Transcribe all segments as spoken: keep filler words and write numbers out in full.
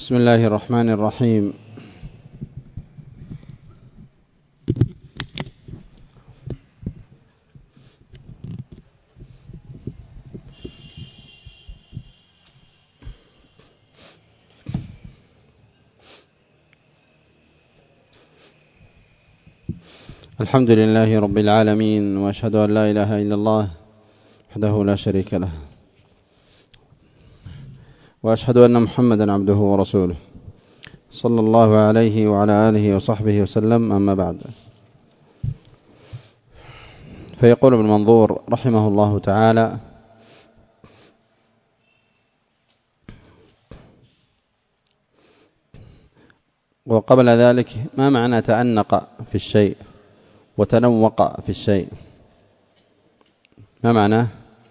بسم الله الرحمن الرحيم. الحمد لله رب العالمين، وأشهد أن لا إله إلا الله وحده لا شريك له، وأشهد أن محمدا عبده ورسوله صلى الله عليه وعلى آله وصحبه وسلم. أما بعد، فيقول ابن منظور رحمه الله تعالى: وقبل ذلك ما معنى تأنق في الشيء وتنوق في الشيء؟ ما معنى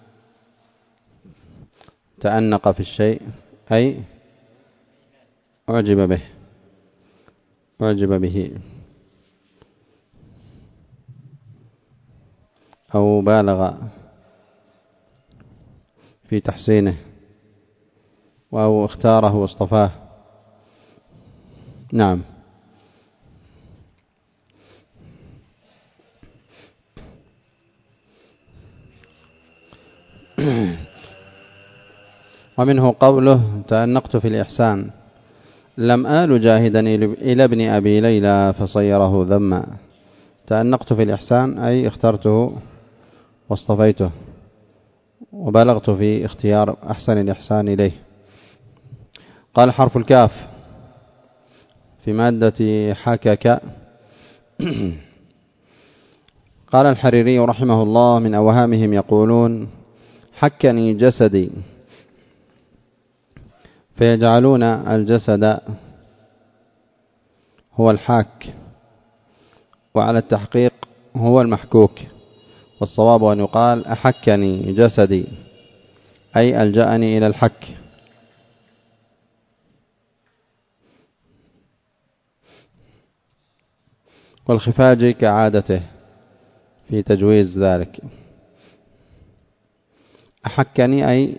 تأنق في الشيء؟ أي أعجب به أعجب به أو بالغ في تحسينه أو اختاره واصطفاه. نعم. ومنه قوله: تأنقت في الإحسان، لم آل جاهدا إلى ابن أبي ليلى فصيره ذما. تأنقت في الإحسان أي اخترته واصطفيته وبلغت في اختيار أحسن الإحسان إليه. قال: حرف الكاف في مادة حكك. قال الحريري رحمه الله: من أوهامهم يقولون حكني جسدي، فيجعلون الجسد هو الحاك، وعلى التحقيق هو المحكوك، والصواب أن يقال أحكني جسدي أي ألجأني إلى الحك. والخفاجي كعادته في تجويز ذلك. أحكني أي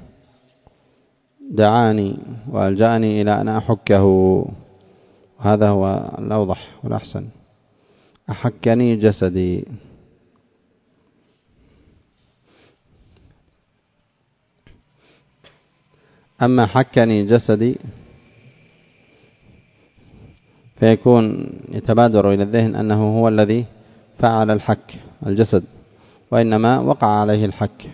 دعاني وألجأني إلى أن أحكه، وهذا هو الأوضح والأحسن. أحكني جسدي. أما حكني جسدي فيكون يتبادر إلى الذهن أنه هو الذي فعل الحك الجسد، وإنما وقع عليه الحك.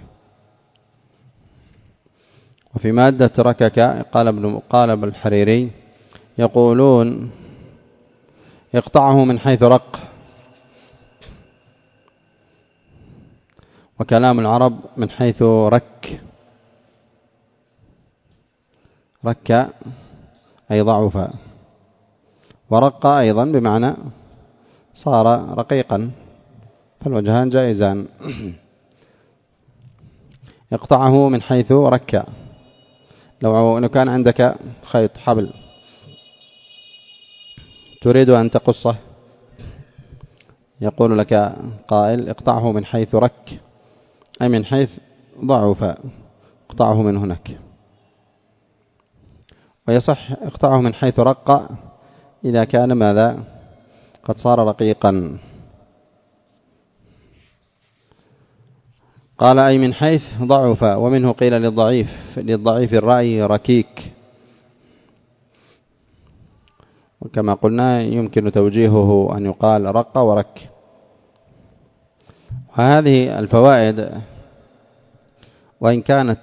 وفي مادة ركك قال ابن قال ابن الحريري: يقولون اقطعه من حيث رق، وكلام العرب من حيث رك. رك أي ضعف، ورق أيضا بمعنى صار رقيقا، فالوجهان جائزان. اقطعه من حيث رك. لو كان عندك خيط حبل تريد أن تقصه، يقول لك قائل: اقطعه من حيث رك، أي من حيث ضعف، اقطعه من هناك. ويصح اقطعه من حيث رق إذا كان ماذا؟ قد صار رقيقا. قال: أي من حيث ضعف. ومنه قيل للضعيف للضعيف الرأي ركيك، وكما قلنا يمكن توجيهه أن يقال رق ورك. وهذه الفوائد وإن كانت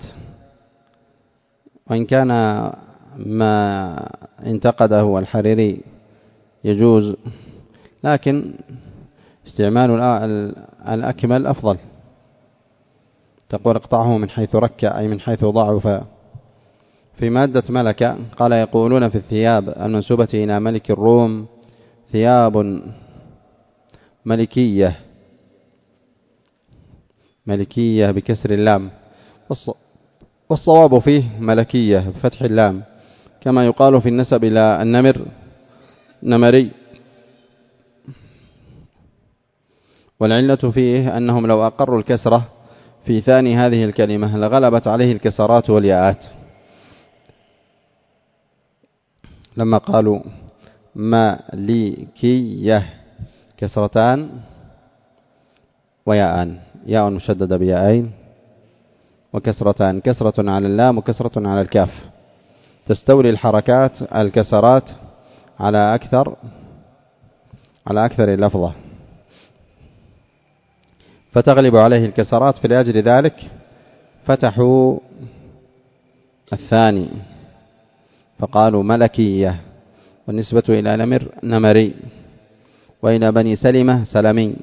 وإن كان ما انتقده الحريري يجوز، لكن استعمال الأكمل أفضل. تقول اقطعه من حيث رك أي من حيث ضعف. في مادة ملك قال: يقولون في الثياب المنسوبة إلى ملك الروم ثياب ملكية، ملكية بكسر اللام، والصواب فيه ملكية بفتح اللام، كما يقال في النسب إلى النمر نمري. والعلة فيه أنهم لو أقروا الكسرة في ثاني هذه الكلمة لغلبت عليه الكسرات والياءات، لما قالوا مالكية كسرتان وياءان، ياء مشددة بياءين وكسرتان، كسرة على اللام وكسرة على الكاف، تستولي الحركات الكسرات على أكثر على أكثر اللفظة، فتغلب عليه الكسرات، فلأجل ذلك فتحوا الثاني فقالوا ملكية، والنسبة إلى نمر نمري، وإلى بني سلمة سلمي.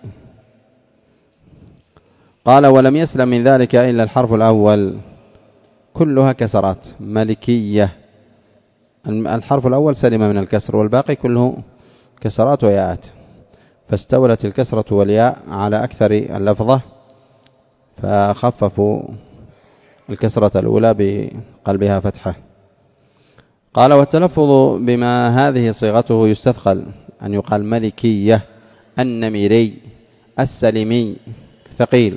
قال ولم يسلم من ذلك إلا الحرف الأول، كلها كسرات، ملكية الحرف الأول سلم من الكسر، والباقي كله كسرات وياءات، فاستولت الكسرة والياء على أكثر اللفظة، فخففوا الكسرة الأولى بقلبها فتحة. قال والتلفظ بما هذه صيغته يستثقل، أن يقال ملكية، النميري، السلمي، ثقيل،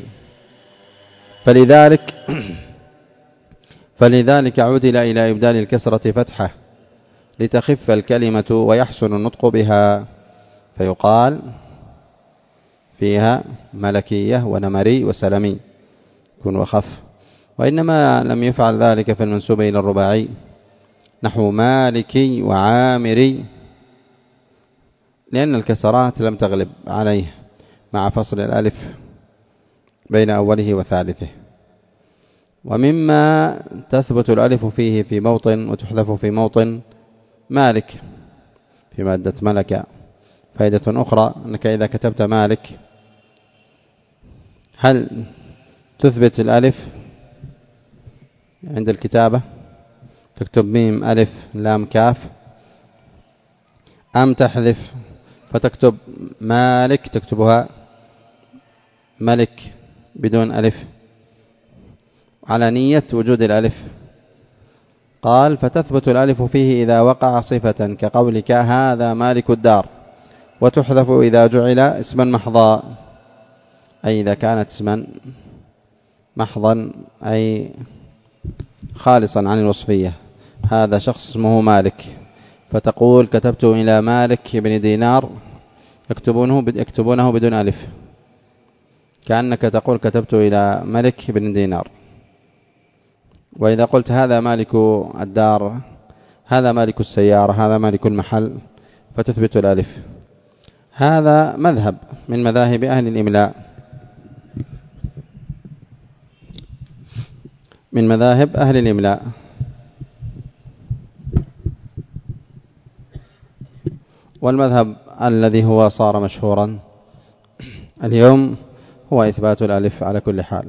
فلذلك فلذلك عدل إلى إبدال الكسرة فتحة لتخف الكلمة ويحسن النطق بها، فيقال فيها ملكية ونمري وسلمي يكون وخف. وإنما لم يفعل ذلك في المنسوب إلى الرباعي نحو مالكي وعامري، لأن الكسرات لم تغلب عليه مع فصل الألف بين أوله وثالثه. ومما تثبت الألف فيه في موطن وتحذف في موطن مالك في مادة ملك. فائدة أخرى أنك إذا كتبت مالك هل تثبت الألف عند الكتابة، تكتب ميم ألف لام كاف، أم تحذف فتكتب مالك تكتبها ملك بدون ألف على نية وجود الألف؟ قال فتثبت الألف فيه إذا وقع صفة كقولك هذا مالك الدار، وتحذف إذا جعل اسما محضا، أي إذا كانت اسما محضا أي خالصا عن الوصفية، هذا شخص اسمه مالك، فتقول كتبت إلى مالك بن دينار، يكتبونه يكتبونه بدون ألف، كأنك تقول كتبت إلى ملك بن دينار. وإذا قلت هذا مالك الدار، هذا مالك السيارة، هذا مالك المحل، فتثبت الألف. هذا مذهب من مذاهب أهل الإملاء، من مذاهب أهل الإملاء. والمذهب الذي هو صار مشهورا اليوم هو إثبات الألف على كل حال.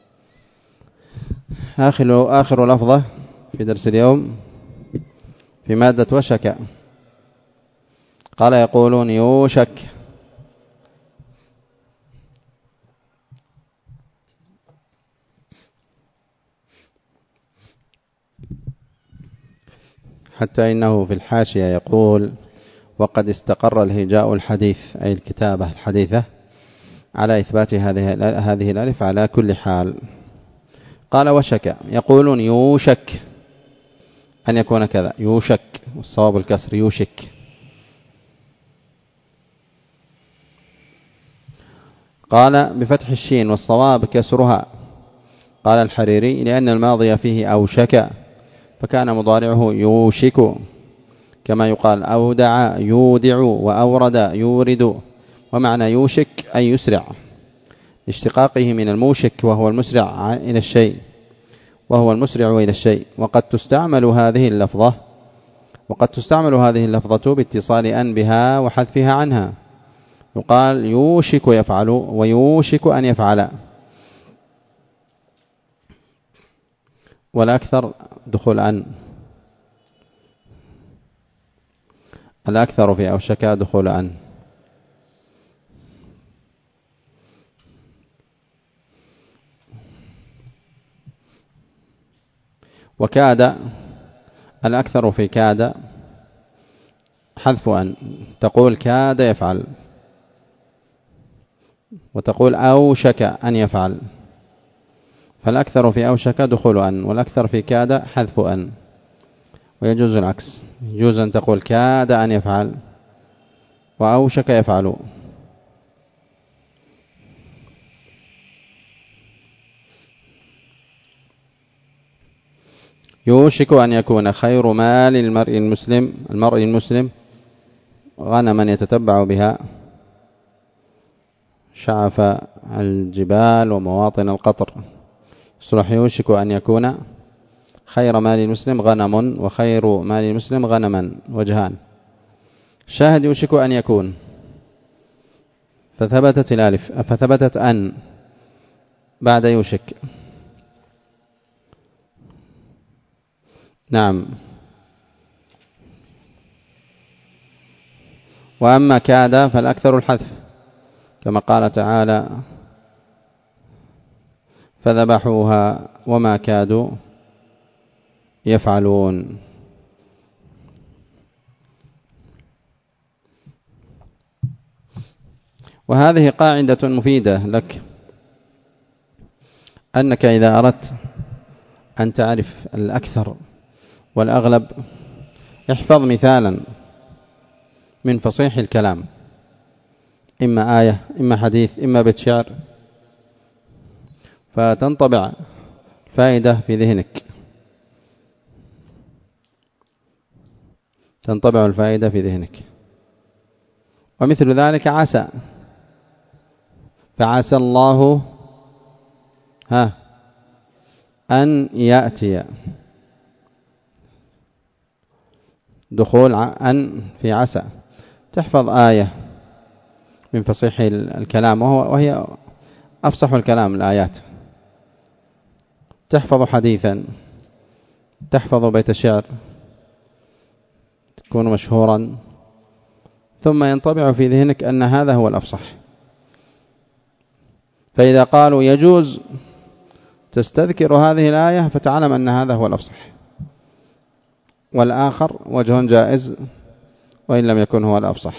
آخر, آخر لفظة في درس اليوم في مادة وشك. قال يقولون يوشك، حتى إنه في الحاشية يقول وقد استقر الهجاء الحديث أي الكتابة الحديثة على إثبات هذه هذه الألف على كل حال. قال وشك، يقولون يوشك أن يكون كذا، يوشك، والصواب الكسر يوشك. قال بفتح الشين والصواب كسرها. قال الحريري لأن الماضي فيه أوشك، فكان مضارعه يوشك، كما يقال أودع يودع وأورد يورد، ومعنى يوشك أي يسرع، اشتقاقه من الموشك وهو المسرع إلى الشيء وهو المسرع إلى الشيء. وقد تستعمل هذه اللفظة وقد تستعمل هذه اللفظة باتصال أن بها وحذفها عنها، يقال يوشك يفعل ويوشك أن يفعل، والأكثر دخول أن، الأكثر في أوشك دخول أن. وكاد الأكثر في كاد حذف أن، تقول كاد يفعل، وتقول أوشك أن يفعل، فالأكثر في أوشك دخول أن، والأكثر في كاد حذف أن. ويجوز العكس، يجوز أن تقول كاد أن يفعل وأوشك يفعل. يوشك أن يكون خير مال المرء المسلم المرء المسلم غنما يتتبع بها شعف الجبال ومواطن القطر. يصلح يوشك أن يكون خير مال المسلم غنم، وخير مال المسلم غنما، وجهان. شاهد يوشك أن يكون، فثبتت الالف فثبتت أن بعد يوشك. نعم. وأما كاد فالأكثر الحذف، كما قال تعالى فذبحوها وما كادوا يفعلون. وهذه قاعدة مفيدة لك، أنك إذا أردت أن تعرف الأكثر والأغلب احفظ مثالا من فصيح الكلام، إما آية إما حديث إما بيت شعر، فتنطبع فائدة في ذهنك تنطبع الفائدة في ذهنك. ومثل ذلك عسى، فعسى الله ها أن يأتي، دخول أن في عسى. تحفظ آية من فصيح الكلام وهي أفصح الكلام الآيات، تحفظ حديثا، تحفظ بيت شعر تكون مشهورا، ثم ينطبع في ذهنك أن هذا هو الأفصح. فإذا قالوا يجوز تستذكر هذه الآية فتعلم أن هذا هو الأفصح، والآخر وجه جائز وإن لم يكن هو الأفصح.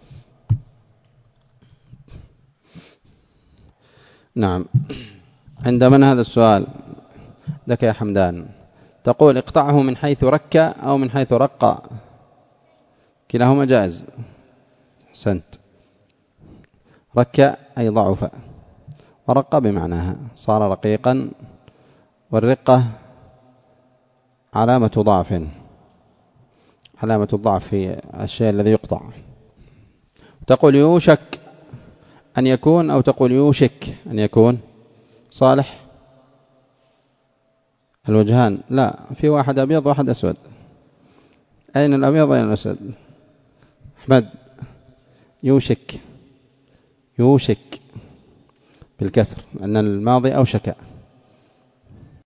نعم. عند من هذا السؤال لك يا حمدان؟ تقول اقطعه من حيث رك أو من حيث رق، كلاهما جائز. سنت. رك أي ضعف، ورق بمعناها صار رقيقا، والرقة علامة ضعف، علامة الضعف في الشيء الذي يقطع. تقول يوشك أن يكون أو تقول يوشك أن يكون؟ صالح الوجهان؟ لا، في واحد أبيض واحد أسود. أين الأبيض أين الأسود؟ أحمد. يوشك، يوشك بالكسر أن الماضي أوشك.